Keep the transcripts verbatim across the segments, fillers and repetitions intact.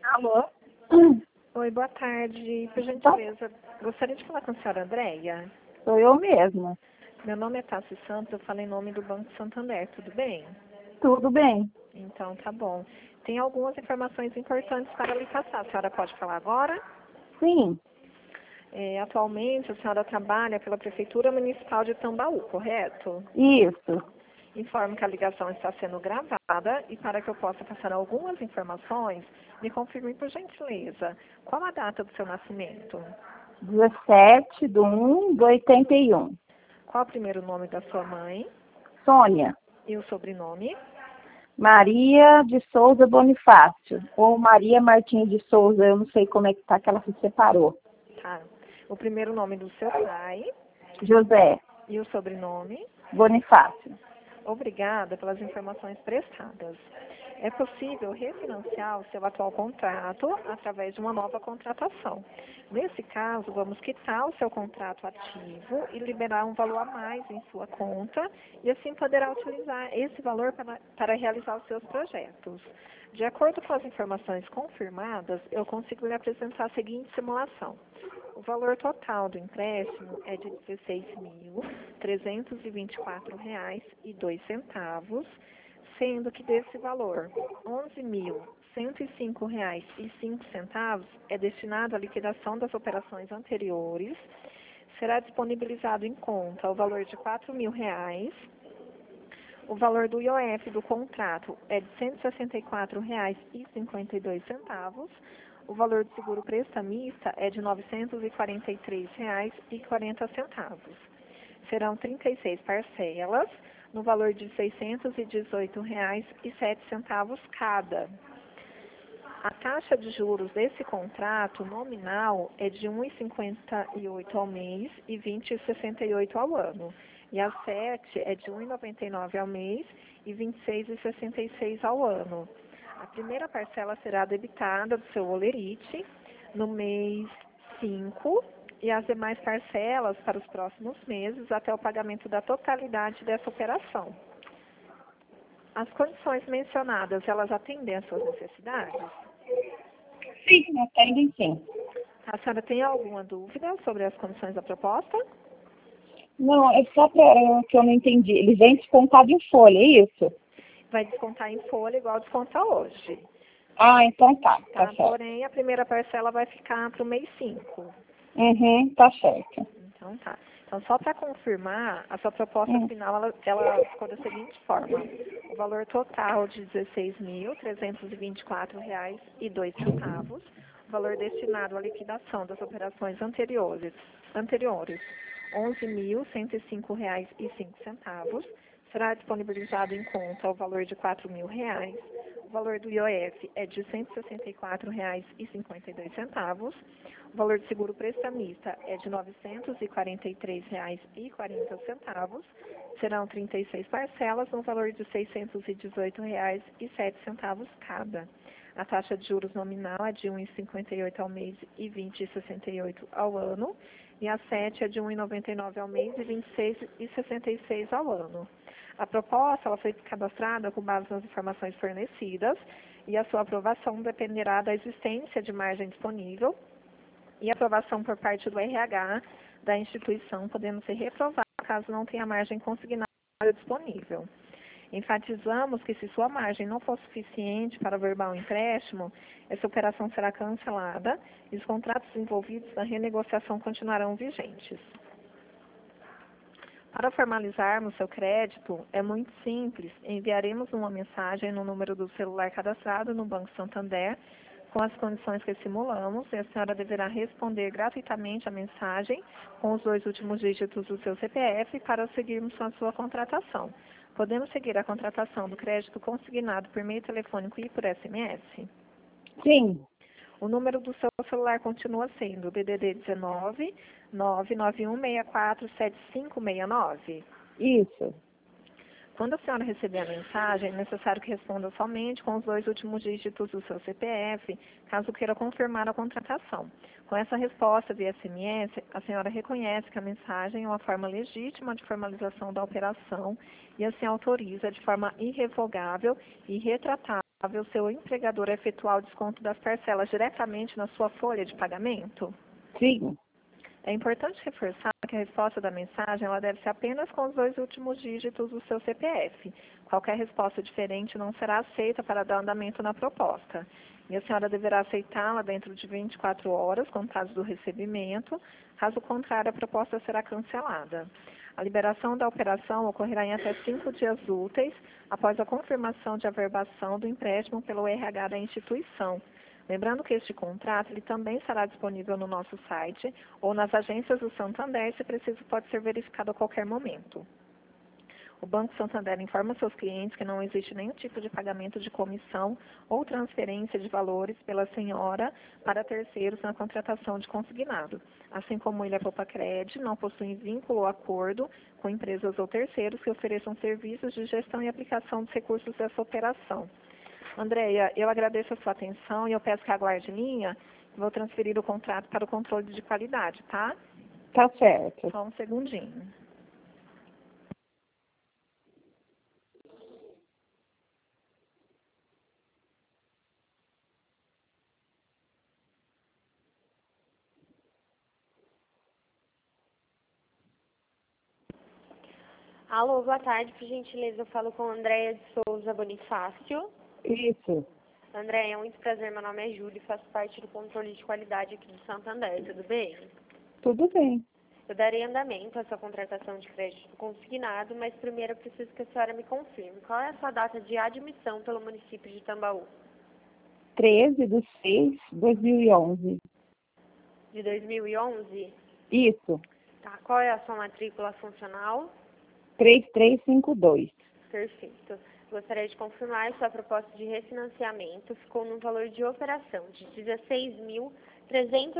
Alô? Oi, boa tarde. Por gentileza, gostaria de falar com a senhora Andréia. Sou eu mesma. Meu nome é Tassi Santos, eu falo em nome do Banco Santander, tudo bem? Tudo bem? Então, tá bom. Tem algumas informações importantes para lhe passar. A senhora pode falar agora? Sim, É, atualmente, a senhora trabalha pela Prefeitura Municipal de Tambaú, correto? isso. Informo que a ligação está sendo gravada e para que eu possa passar algumas informações, me confirme por gentileza. Qual a data do seu nascimento? dezessete de um de oitenta e um. Qual o primeiro nome da sua mãe? Sônia. E o sobrenome? Maria de Souza Bonifácio. Ou Maria Martins de Souza, eu não sei como é que tá, que ela se separou. Tá. O primeiro nome do seu pai José e o sobrenome? Bonifácio. Obrigada pelas informações prestadas. É possível refinanciar o seu atual contrato através de uma nova contratação. Nesse caso, vamos quitar o seu contrato ativo e liberar um valor a mais em sua conta e assim poderá utilizar esse valor para, para realizar os seus projetos. De acordo com as informações confirmadas, eu consigo lhe apresentar a seguinte simulação. O valor total do empréstimo é de dezesseis mil trezentos e vinte e quatro reais e dois centavos, sendo que desse valor, onze mil cento e cinco reais e cinco centavos é destinado à liquidação das operações anteriores. Será disponibilizado em conta o valor de quatro mil reais. O valor do I O F do contrato é de cento e sessenta e quatro reais e cinquenta e dois centavos. O valor do seguro prestamista é de novecentos e quarenta e três reais e quarenta centavos. Serão trinta e seis parcelas, no valor de seiscentos e dezoito reais e sete centavos cada. A taxa de juros desse contrato nominal é de um vírgula cinquenta e oito ao mês e vinte vírgula sessenta e oito ao ano. E a sete é de um vírgula noventa e nove ao mês e vinte e seis vírgula sessenta e seis ao ano. A primeira parcela será debitada do seu holerite no mês cinco e as demais parcelas para os próximos meses até o pagamento da totalidade dessa operação. As condições mencionadas, elas atendem às suas necessidades? Sim, atendem sim. A senhora tem alguma dúvida sobre as condições da proposta? Não, é só para que eu não entendi. Ele vem descontado em folha, é isso? Vai descontar em folha igual desconta hoje. Ah, então tá, Tá? tá certo. Porém, a primeira parcela vai ficar para o mês cinco. Uhum, tá certo. Então tá. Então, só para confirmar, a sua proposta Hum. final, ela, ela ficou da seguinte forma. O valor total de dezesseis mil trezentos e vinte e quatro reais e dois centavos, o valor destinado à liquidação das operações anteriores, anteriores onze mil cento e cinco reais e cinco centavos, será disponibilizado em conta o valor de quatro mil reais. O valor do I O F é de cento e sessenta e quatro reais e cinquenta e dois centavos. O valor do seguro prestamista é de novecentos e quarenta e três reais e quarenta centavos. Serão trinta e seis parcelas no valor de seiscentos e dezoito reais e sete centavos cada. A taxa de juros nominal é de um vírgula cinquenta e oito ao mês e vinte vírgula sessenta e oito ao ano. E a sete é de um vírgula noventa e nove ao mês e vinte e seis vírgula sessenta e seis ao ano. A proposta ela foi cadastrada com base nas informações fornecidas e a sua aprovação dependerá da existência de margem disponível e aprovação por parte do R H da instituição, podendo ser reprovada caso não tenha margem consignada disponível. Enfatizamos que se sua margem não for suficiente para verbal empréstimo, essa operação será cancelada e os contratos envolvidos na renegociação continuarão vigentes. Para formalizarmos seu crédito, é muito simples. Enviaremos uma mensagem no número do celular cadastrado no Banco Santander com as condições que simulamos e a senhora deverá responder gratuitamente a mensagem com os dois últimos dígitos do seu C P F para seguirmos com a sua contratação. Podemos seguir a contratação do crédito consignado por meio telefônico e por S M S? Sim. O número do seu celular continua sendo D D D dezenove, nove nove um seis quatro sete cinco seis nove. Isso. Quando a senhora receber a mensagem, é necessário que responda somente com os dois últimos dígitos do seu C P F, caso queira confirmar a contratação. Com essa resposta via S M S, a senhora reconhece que a mensagem é uma forma legítima de formalização da operação e assim autoriza de forma irrevogável e retratável o seu empregador efetuar o desconto das parcelas diretamente na sua folha de pagamento? Sim. É importante reforçar que a resposta da mensagem ela deve ser apenas com os dois últimos dígitos do seu C P F. Qualquer resposta diferente não será aceita para dar andamento na proposta. E a senhora deverá aceitá-la dentro de vinte e quatro horas, contados do recebimento. Caso contrário, a proposta será cancelada. A liberação da operação ocorrerá em até cinco dias úteis após a confirmação de averbação do empréstimo pelo R H da instituição. Lembrando que este contrato ele também estará disponível no nosso site ou nas agências do Santander, se preciso pode ser verificado a qualquer momento. O Banco Santander informa seus clientes que não existe nenhum tipo de pagamento de comissão ou transferência de valores pela senhora para terceiros na contratação de consignado. Assim como Ilha Popacred não possui vínculo ou acordo com empresas ou terceiros que ofereçam serviços de gestão e aplicação dos recursos dessa operação. Andréia, eu agradeço a sua atenção e eu peço que aguarde linha. Vou transferir o contrato para o controle de qualidade, tá? Tá certo. Só um segundinho. Alô, boa tarde, por gentileza, eu falo com a Andréia de Souza Bonifácio. Isso. Andréia, é muito prazer, meu nome é Júlia e faço parte do controle de qualidade aqui do Santander, tudo bem? Tudo bem. Eu darei andamento à sua contratação de crédito consignado, mas primeiro eu preciso que a senhora me confirme. Qual é a sua data de admissão pelo município de Tambaú? treze de seis de dois mil e onze. De dois mil e onze? Isso. Tá, qual é a sua matrícula funcional? três três cinco dois. Perfeito. Gostaria de confirmar que sua proposta de refinanciamento ficou no valor de operação de dezesseis mil trezentos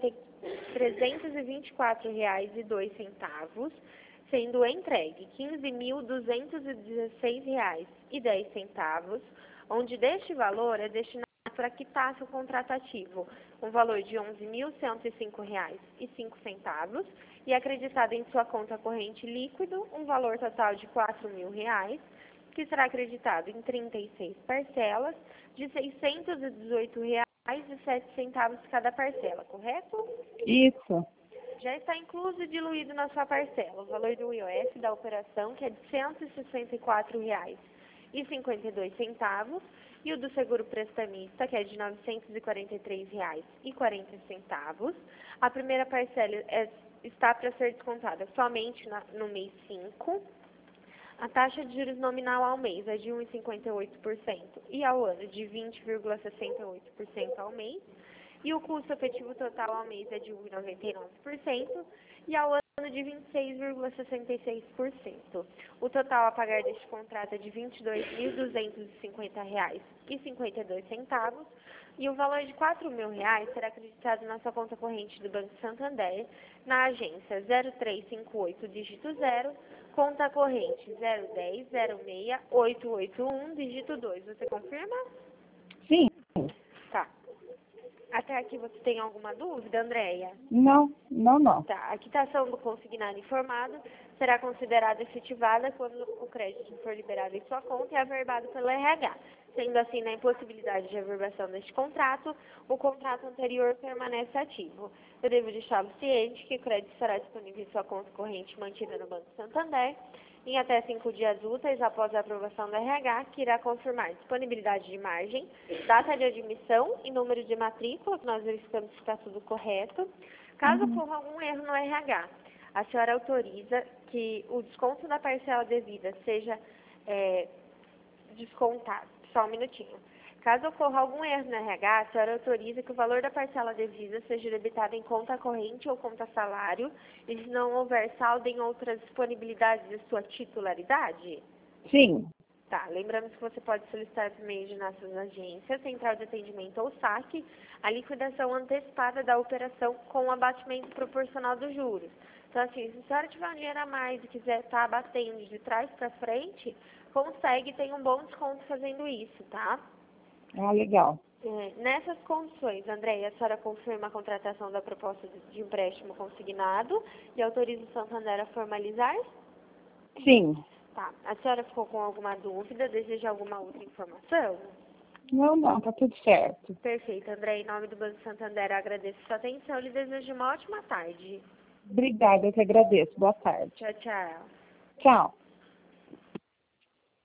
e vinte e quatro reais e dois centavos, sendo entregue quinze mil duzentos e dezesseis reais e dez centavos, onde deste valor é destinado para quitar seu contrato ativo, um valor de onze mil cento e cinco reais e cinco centavos, e acreditado em sua conta corrente líquido um valor total de quatro mil reais, que será acreditado em trinta e seis parcelas de seiscentos e dezoito reais e sete centavos cada parcela, correto? Isso. Já está incluso e diluído na sua parcela o valor do I O F da operação, que é de cento e sessenta e quatro reais e cinquenta e dois centavos, e o do seguro prestamista, que é de novecentos e quarenta e três reais e quarenta centavos. A primeira parcela é, está para ser descontada somente na, no mês cinco. A taxa de juros nominal ao mês é de um vírgula cinquenta e oito por cento e ao ano de vinte vírgula sessenta e oito por cento ao mês. E o custo efetivo total ao mês é de um vírgula noventa e nove por cento e ao ano de vinte e seis vírgula sessenta e seis por cento. O total a pagar deste contrato é de vinte e dois mil duzentos e cinquenta reais e cinquenta e dois centavos e o valor de quatro mil reais será acreditado na sua conta corrente do Banco Santander, na agência zero três cinco oito, dígito zero, conta corrente zero dez zero seis oito oito um, dígito dois. Você confirma? Sim. Tá. Até aqui você tem alguma dúvida, Andréia? Não, não, não. Tá. A quitação do consignado informado será considerada efetivada quando o crédito for liberado em sua conta e averbado pelo R H. Sendo assim, na impossibilidade de averbação deste contrato, o contrato anterior permanece ativo. Eu devo deixá-lo ciente que o crédito estará disponível em sua conta corrente mantida no Banco Santander em até cinco dias úteis após a aprovação do R H, que irá confirmar disponibilidade de margem, data de admissão e número de matrícula, que nós verificamos que está tudo correto. Caso Uhum. ocorra algum erro no R H, a senhora autoriza que o desconto da parcela devida seja é, descontado. Só um minutinho. Caso ocorra algum erro no R H, a senhora autoriza que o valor da parcela devida seja debitado em conta corrente ou conta salário e se não houver saldo em outras disponibilidades de sua titularidade? Sim. Tá, lembramos que você pode solicitar por meio de nossas agências, central de atendimento ou saque, a liquidação antecipada da operação com o abatimento proporcional dos juros. Então, assim, se a senhora tiver um dinheiro a mais e quiser estar abatendo de trás para frente, consegue, tem um bom desconto fazendo isso, tá? Ah, legal. É, nessas condições, Andréia, a senhora confirma a contratação da proposta de empréstimo consignado e autoriza o Santander a formalizar? Sim. Tá. A senhora ficou com alguma dúvida? Deseja alguma outra informação? Não, não, tá tudo certo. Perfeito, André. Em nome do Banco Santander, eu agradeço sua atenção e lhe desejo uma ótima tarde. Obrigada, eu que agradeço. Boa tarde. Tchau, tchau. Tchau.